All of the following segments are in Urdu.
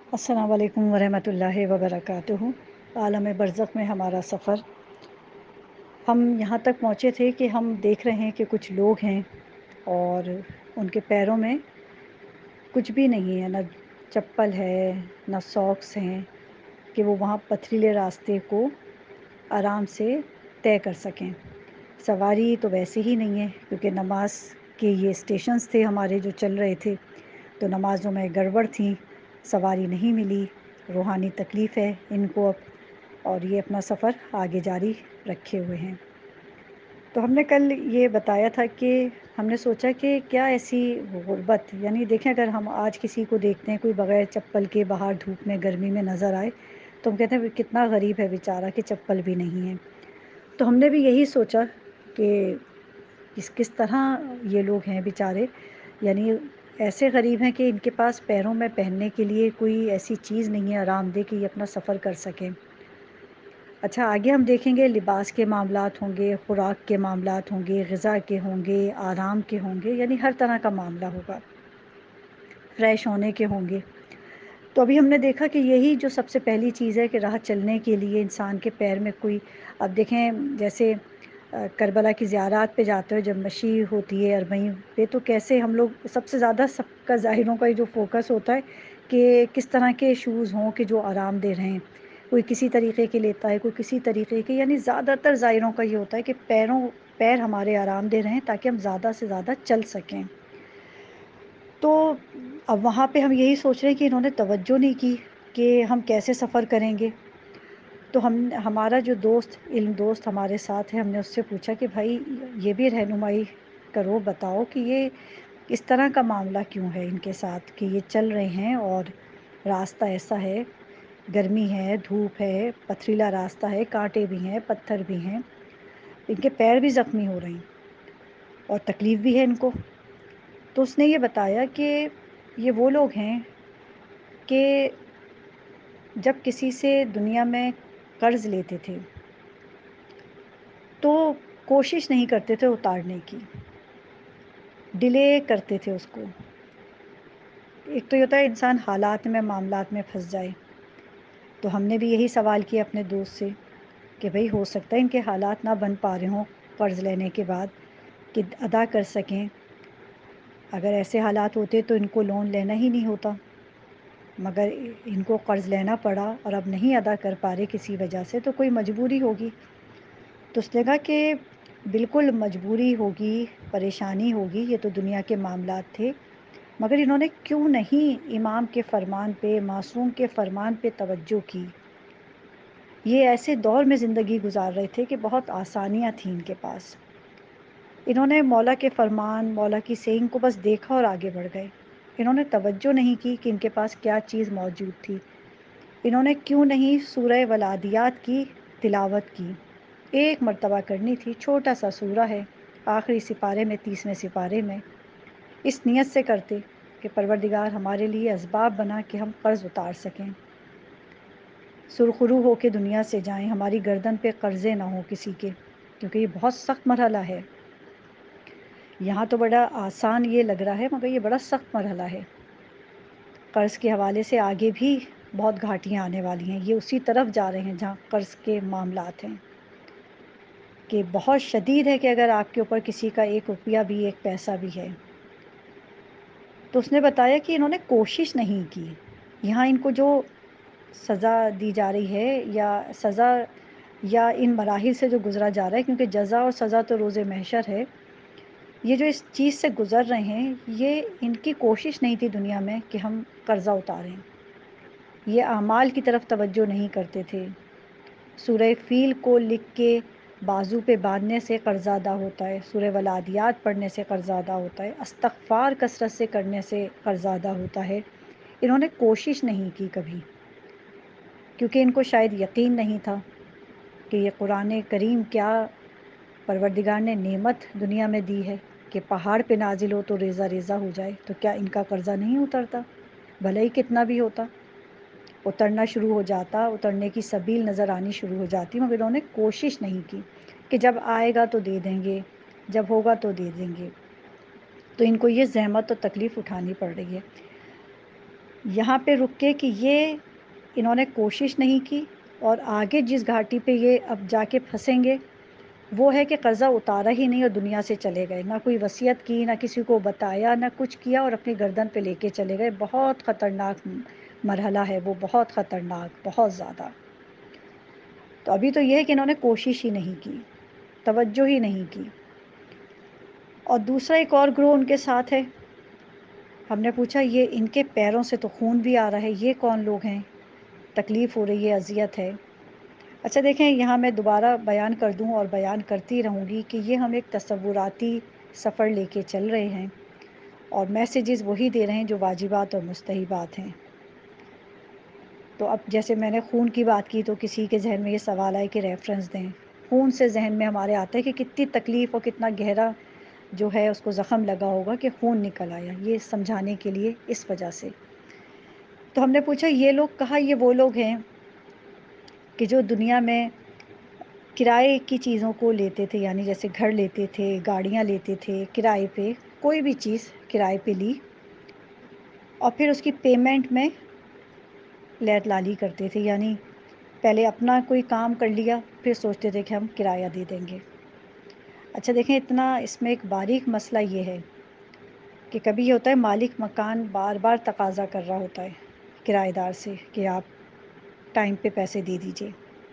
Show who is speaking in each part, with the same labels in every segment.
Speaker 1: السلام علیکم ورحمۃ اللہ وبرکاتہ۔ عالم برزخ میں ہمارا سفر، ہم یہاں تک پہنچے تھے کہ ہم دیکھ رہے ہیں کہ کچھ لوگ ہیں اور ان کے پیروں میں کچھ بھی نہیں ہے، نہ چپل ہے نہ ساکس ہیں کہ وہ وہاں پتھریلے راستے کو آرام سے طے کر سکیں۔ سواری تو ویسے ہی نہیں ہے کیونکہ نماز کے یہ اسٹیشنز تھے ہمارے جو چل رہے تھے، تو نمازوں میں گڑبڑ تھی، سواری نہیں ملی، روحانی تکلیف ہے ان کو اب، اور یہ اپنا سفر آگے جاری رکھے ہوئے ہیں۔ تو ہم نے کل یہ بتایا تھا کہ ہم نے سوچا کہ کیا ایسی غربت، یعنی دیکھیں اگر ہم آج کسی کو دیکھتے ہیں کوئی بغیر چپل کے باہر دھوپ میں گرمی میں نظر آئے تو ہم کہتے ہیں کتنا غریب ہے بیچارہ کہ چپل بھی نہیں ہے۔ تو ہم نے بھی یہی سوچا کہ کس طرح یہ لوگ ہیں بیچارے، یعنی ایسے غریب ہیں کہ ان کے پاس پیروں میں پہننے کے لیے کوئی ایسی چیز نہیں ہے آرام دہ کہ یہ اپنا سفر کر سکیں۔ اچھا، آگے ہم دیکھیں گے لباس کے معاملات ہوں گے، خوراک کے معاملات ہوں گے، غذا کے ہوں گے، آرام کے ہوں گے، یعنی ہر طرح کا معاملہ ہوگا، فریش ہونے کے ہوں گے۔ تو ابھی ہم نے دیکھا کہ یہی جو سب سے پہلی چیز ہے کہ راہ چلنے کے لیے انسان کے پیر میں کوئی، اب دیکھیں جیسے کربلا کی زیارات پہ جاتے ہو جب مشی ہوتی ہے اربعین پہ، تو کیسے ہم لوگ سب سے زیادہ سب کا ظاہروں کا جو فوکس ہوتا ہے کہ کس طرح کے شوز ہوں کہ جو آرام دہ رہیں، کوئی کسی طریقے کے لیتا ہے، کوئی کسی طریقے کے، یعنی زیادہ تر ظاہروں کا یہ ہوتا ہے کہ پیر ہمارے آرام دہ رہیں تاکہ ہم زیادہ سے زیادہ چل سکیں۔ تو اب وہاں پہ ہم یہی سوچ رہے ہیں کہ انہوں نے توجہ نہیں کی کہ ہم کیسے سفر کریں گے۔ تو ہمارا جو علم دوست ہمارے ساتھ ہے، ہم نے اس سے پوچھا کہ بھائی یہ بھی رہنمائی کرو، بتاؤ کہ یہ اس طرح کا معاملہ کیوں ہے ان کے ساتھ کہ یہ چل رہے ہیں اور راستہ ایسا ہے، گرمی ہے، دھوپ ہے، پتھریلا راستہ ہے، کانٹے بھی ہیں، پتھر بھی ہیں، ان کے پیر بھی زخمی ہو رہے ہیں اور تکلیف بھی ہے ان کو۔ تو اس نے یہ بتایا کہ یہ وہ لوگ ہیں کہ جب کسی سے دنیا میں قرض لیتے تھے تو کوشش نہیں کرتے تھے اتارنے کی، ڈیلے کرتے تھے اس کو۔ ایک تو یہ ہوتا ہے انسان حالات میں معاملات میں پھنس جائے، تو ہم نے بھی یہی سوال کیا اپنے دوست سے کہ بھئی ہو سکتا ہے ان کے حالات نہ بن پا رہے ہوں قرض لینے کے بعد کہ ادا کر سکیں، اگر ایسے حالات ہوتے تو ان کو لون لینا ہی نہیں ہوتا، مگر ان کو قرض لینا پڑا اور اب نہیں ادا کر پا رہے کسی وجہ سے، تو کوئی مجبوری ہوگی۔ تو اس نے کہا کہ بالکل مجبوری ہوگی، پریشانی ہوگی، یہ تو دنیا کے معاملات تھے، مگر انہوں نے کیوں نہیں امام کے فرمان پہ، معصوم کے فرمان پہ توجہ کی۔ یہ ایسے دور میں زندگی گزار رہے تھے کہ بہت آسانیاں تھیں ان کے پاس، انہوں نے مولا کے فرمان، مولا کی سینگ کو بس دیکھا اور آگے بڑھ گئے۔ انہوں نے توجہ نہیں کی کہ ان کے پاس کیا چیز موجود تھی، انہوں نے کیوں نہیں سورہ ولادیات کی تلاوت کی، ایک مرتبہ کرنی تھی، چھوٹا سا سورہ ہے، آخری سپارے میں، 30ویں سپارے میں، اس نیت سے کرتے کہ پروردگار ہمارے لیے اسباب بنا کہ ہم قرض اتار سکیں، سرخرو ہو کے دنیا سے جائیں، ہماری گردن پہ قرضے نہ ہوں کسی کے، کیونکہ یہ بہت سخت مرحلہ ہے۔ یہاں تو بڑا آسان یہ لگ رہا ہے مگر یہ بڑا سخت مرحلہ ہے، قرض کے حوالے سے آگے بھی بہت گھاٹیاں آنے والی ہیں، یہ اسی طرف جا رہے ہیں جہاں قرض کے معاملات ہیں کہ بہت شدید ہے کہ اگر آپ کے اوپر کسی کا 1 روپیہ بھی، 1 پیسہ بھی ہے۔ تو اس نے بتایا کہ انہوں نے کوشش نہیں کی، یہاں ان کو جو سزا دی جا رہی ہے یا سزا یا ان مراحل سے جو گزرا جا رہا ہے، کیونکہ جزا اور سزا تو روز محشر ہے، یہ جو اس چیز سے گزر رہے ہیں یہ ان کی کوشش نہیں تھی دنیا میں کہ ہم قرضہ اتاریں، یہ اعمال کی طرف توجہ نہیں کرتے تھے۔ سورہ فیل کو لکھ کے بازو پہ باندھنے سے قرضہ ادا ہوتا ہے، سورہ ولادیات پڑھنے سے قرضہ ادا ہوتا ہے، استغفار کثرت سے کرنے سے قرضہ ادا ہوتا ہے۔ انہوں نے کوشش نہیں کی کبھی، کیونکہ ان کو شاید یقین نہیں تھا کہ یہ قرآن کریم کیا پروردگار نے نعمت دنیا میں دی ہے کہ پہاڑ پہ نازل ہو تو ریزہ ریزہ ہو جائے، تو کیا ان کا قرضہ نہیں اترتا، بھلے ہی کتنا بھی ہوتا، اترنا شروع ہو جاتا، اترنے کی سبیل نظر آنی شروع ہو جاتی، مگر انہوں نے کوشش نہیں کی کہ جب آئے گا تو دے دیں گے، جب ہوگا تو دے دیں گے، تو ان کو یہ زحمت اور تکلیف اٹھانی پڑ رہی ہے۔ یہاں پہ رک کے کہ یہ انہوں نے کوشش نہیں کی، اور آگے جس گھاٹی پہ یہ اب جا کے پھنسیں گے وہ ہے کہ قرضہ اتارا ہی نہیں اور دنیا سے چلے گئے، نہ کوئی وصیت کی، نہ کسی کو بتایا، نہ کچھ کیا، اور اپنی گردن پہ لے کے چلے گئے۔ بہت خطرناک مرحلہ ہے وہ، بہت خطرناک، بہت زیادہ۔ تو ابھی تو یہ ہے کہ انہوں نے کوشش ہی نہیں کی، توجہ ہی نہیں کی۔ اور دوسرا ایک اور گروہ ان کے ساتھ ہے۔ ہم نے پوچھا یہ ان کے پیروں سے تو خون بھی آ رہا ہے، یہ کون لوگ ہیں؟ تکلیف ہو رہی ہے، اذیت ہے۔ اچھا دیکھیں، یہاں میں دوبارہ بیان کر دوں اور بیان کرتی رہوں گی کہ یہ ہم ایک تصوراتی سفر لے کے چل رہے ہیں، اور میسیجز وہی دے رہے ہیں جو واجبات اور مستحبات ہیں۔ تو اب جیسے میں نے خون کی بات کی تو کسی کے ذہن میں یہ سوال آئے کہ ریفرنس دیں۔ خون سے ذہن میں ہمارے آتا ہے کہ کتنی تکلیف اور کتنا گہرا جو ہے اس کو زخم لگا ہوگا کہ خون نکل آیا، یہ سمجھانے کے لیے اس وجہ سے۔ تو ہم نے پوچھا یہ لوگ کہا یہ وہ لوگ ہیں کہ جو دنیا میں کرائے کی چیزوں کو لیتے تھے، یعنی جیسے گھر لیتے تھے، گاڑیاں لیتے تھے کرائے پہ، کوئی بھی چیز کرائے پہ لی، اور پھر اس کی پیمنٹ میں لیت لالی کرتے تھے، یعنی پہلے اپنا کوئی کام کر لیا پھر سوچتے تھے کہ ہم کرایہ دے دیں گے۔ اچھا دیکھیں، اتنا اس میں ایک باریک مسئلہ یہ ہے کہ کبھی یہ ہوتا ہے مالک مکان بار بار تقاضا کر رہا ہوتا ہے کرایہ دار سے کہ آپ ٹائم پہ پیسے دے دیجئے،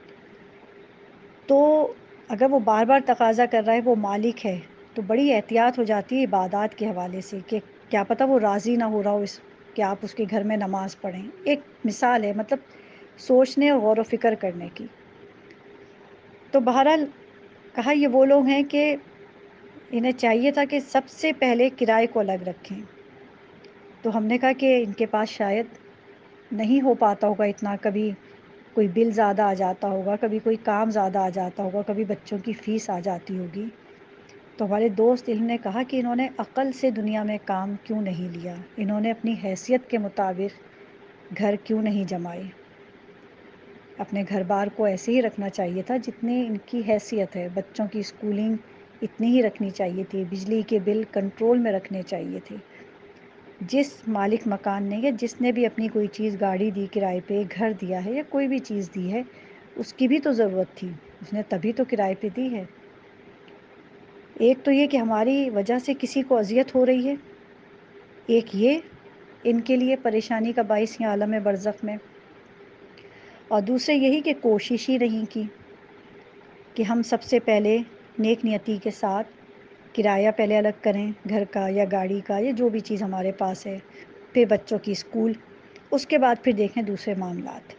Speaker 1: تو اگر وہ بار بار تقاضا کر رہا ہے، وہ مالک ہے، تو بڑی احتیاط ہو جاتی ہے عبادات کے حوالے سے کہ کیا پتہ وہ راضی نہ ہو رہا ہو اس کہ آپ اس کے گھر میں نماز پڑھیں۔ ایک مثال ہے، مطلب سوچنے اور غور و فکر کرنے کی۔ تو بہرحال کہا یہ وہ لوگ ہیں کہ انہیں چاہیے تھا کہ سب سے پہلے کرائے کو الگ رکھیں۔ تو ہم نے کہا کہ ان کے پاس شاید نہیں ہو پاتا ہوگا اتنا، کبھی کوئی بل زیادہ آ جاتا ہوگا، کبھی کوئی کام زیادہ آ جاتا ہوگا، کبھی بچوں کی فیس آ جاتی ہوگی۔ تو ہمارے دوست انہوں نے کہا کہ انہوں نے عقل سے دنیا میں کام کیوں نہیں لیا، انہوں نے اپنی حیثیت کے مطابق گھر کیوں نہیں جمائے۔ اپنے گھر بار کو ایسے ہی رکھنا چاہیے تھا جتنی ان کی حیثیت ہے، بچوں کی اسکولنگ اتنی ہی رکھنی چاہیے تھی، بجلی کے بل کنٹرول میں رکھنے چاہیے تھے۔ جس مالک مکان نے یا جس نے بھی اپنی کوئی چیز، گاڑی دی کرائے پہ، گھر دیا ہے یا کوئی بھی چیز دی ہے، اس کی بھی تو ضرورت تھی، اس نے تبھی تو کرائے پہ دی ہے۔ ایک تو یہ کہ ہماری وجہ سے کسی کو اذیت ہو رہی ہے، ایک یہ ان کے لیے پریشانی کا باعث ہے عالم برزخ میں، اور دوسرے یہی کہ کوشش ہی نہیں کی کہ ہم سب سے پہلے نیک نیتی کے ساتھ کرایہ پہلے الگ کریں، گھر کا یا گاڑی کا یا جو بھی چیز ہمارے پاس ہے، پھر بچوں کی اسکول، اس کے بعد پھر دیکھیں دوسرے معاملات۔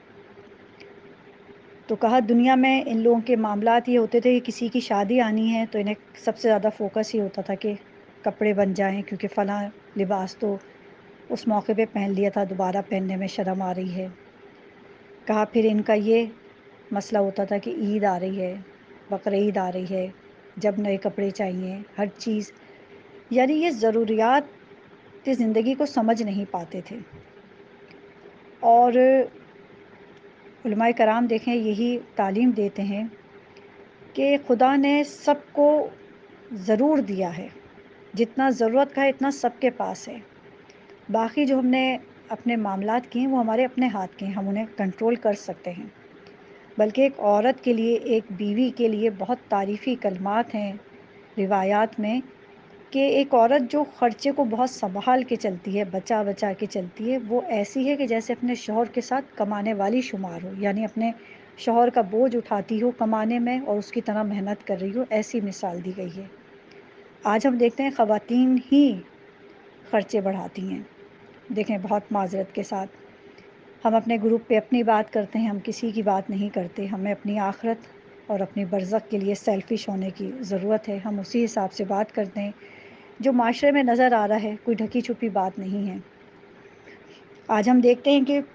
Speaker 1: تو کہا دنیا میں ان لوگوں کے معاملات یہ ہوتے تھے کہ کسی کی شادی آنی ہے تو انہیں سب سے زیادہ فوکس یہ ہوتا تھا کہ کپڑے بن جائیں، کیونکہ فلاں لباس تو اس موقع پہ پہن لیا تھا، دوبارہ پہننے میں شرم آ رہی ہے۔ کہا پھر ان کا یہ مسئلہ ہوتا تھا کہ عید آ رہی ہے، بقرعید آ رہی ہے، جب نئے کپڑے چاہیے، ہر چیز، یعنی یہ ضروریات کی زندگی کو سمجھ نہیں پاتے تھے۔ اور علماء کرام دیکھیں یہی تعلیم دیتے ہیں کہ خدا نے سب کو ضرور دیا ہے، جتنا ضرورت کا ہے اتنا سب کے پاس ہے، باقی جو ہم نے اپنے معاملات کیے ہیں وہ ہمارے اپنے ہاتھ کے ہیں، ہم انہیں کنٹرول کر سکتے ہیں۔ بلکہ ایک عورت کے لیے، ایک بیوی کے لیے بہت تعریفی کلمات ہیں روایات میں کہ ایک عورت جو خرچے کو بہت سنبھال کے چلتی ہے، بچا بچا کے چلتی ہے، وہ ایسی ہے کہ جیسے اپنے شوہر کے ساتھ کمانے والی شمار ہو، یعنی اپنے شوہر کا بوجھ اٹھاتی ہو کمانے میں اور اس کی طرح محنت کر رہی ہو، ایسی مثال دی گئی ہے۔ آج ہم دیکھتے ہیں خواتین ہی خرچے بڑھاتی ہیں، دیکھیں بہت معذرت کے ساتھ، ہم اپنے گروپ پہ اپنی بات کرتے ہیں، ہم کسی کی بات نہیں کرتے، ہمیں اپنی آخرت اور اپنی برزخ کے لیے سیلفش ہونے کی ضرورت ہے، ہم اسی حساب سے بات کرتے ہیں جو معاشرے میں نظر آ رہا ہے، کوئی ڈھکی چھپی بات نہیں ہے۔ آج ہم دیکھتے ہیں کہ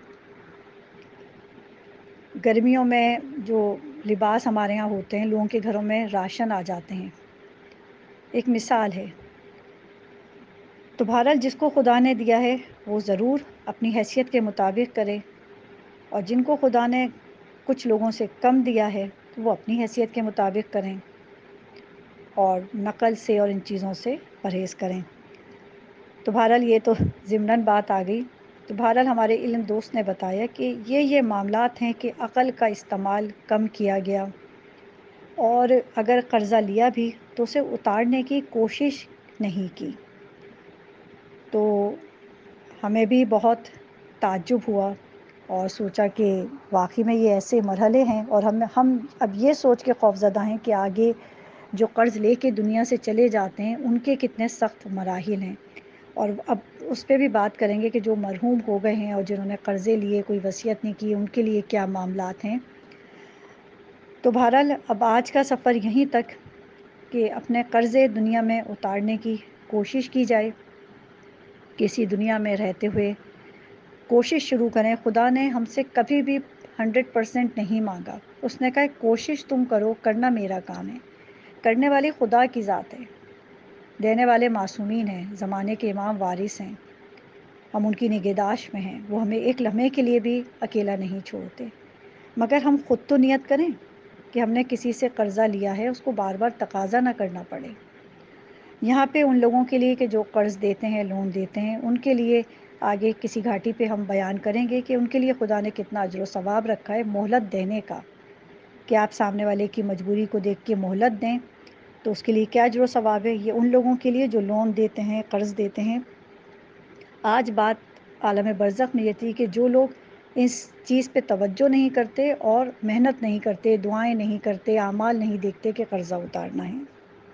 Speaker 1: گرمیوں میں جو لباس ہمارے ہاں ہوتے ہیں، لوگوں کے گھروں میں راشن آ جاتے ہیں، ایک مثال ہے۔ تو بہرحال جس کو خدا نے دیا ہے وہ ضرور اپنی حیثیت کے مطابق کرے، اور جن کو خدا نے کچھ لوگوں سے کم دیا ہے تو وہ اپنی حیثیت کے مطابق کریں اور نقل سے اور ان چیزوں سے پرہیز کریں۔ تو بہرحال یہ تو ضمناً بات آ گئی، تو بہرحال ہمارے علم دوست نے بتایا کہ یہ معاملات ہیں کہ عقل کا استعمال کم کیا گیا، اور اگر قرضہ لیا بھی تو اسے اتارنے کی کوشش نہیں کی۔ تو ہمیں بھی بہت تعجب ہوا اور سوچا کہ واقعی میں یہ ایسے مرحلے ہیں، اور ہم اب یہ سوچ کے خوفزدہ ہیں کہ آگے جو قرض لے کے دنیا سے چلے جاتے ہیں ان کے کتنے سخت مراحل ہیں، اور اب اس پہ بھی بات کریں گے کہ جو مرحوم ہو گئے ہیں اور جنہوں نے قرضے لیے، کوئی وصیت نہیں کی، ان کے لیے کیا معاملات ہیں۔ تو بہرحال اب آج کا سفر یہیں تک کہ اپنے قرضے دنیا میں اتارنے کی کوشش کی جائے، کسی دنیا میں رہتے ہوئے کوشش شروع کریں۔ خدا نے ہم سے کبھی بھی 100% نہیں مانگا، اس نے کہا کوشش تم کرو، کرنا میرا کام ہے، کرنے والی خدا کی ذات ہے، دینے والے معصومین ہیں، زمانے کے امام وارث ہیں، ہم ان کی نگہداشت میں ہیں، وہ ہمیں ایک لمحے کے لیے بھی اکیلا نہیں چھوڑتے، مگر ہم خود تو نیت کریں کہ ہم نے کسی سے قرضہ لیا ہے اس کو بار بار تقاضا نہ کرنا پڑے۔ یہاں پہ ان لوگوں کے لیے کہ جو قرض دیتے ہیں، لون دیتے ہیں، ان کے لیے آگے کسی گھاٹی پہ ہم بیان کریں گے کہ ان کے لیے خدا نے کتنا اجر و ثواب رکھا ہے مہلت دینے کا، کہ آپ سامنے والے کی مجبوری کو دیکھ کے مہلت دیں تو اس کے لیے کیا اجر و ثواب ہے۔ یہ ان لوگوں کے لیے جو لون دیتے ہیں، قرض دیتے ہیں۔ آج بات عالم برزخ میں یہ تھی کہ جو لوگ اس چیز پہ توجہ نہیں کرتے اور محنت نہیں کرتے، دعائیں نہیں کرتے، اعمال نہیں دیکھتے کہ قرضہ اتارنا ہے۔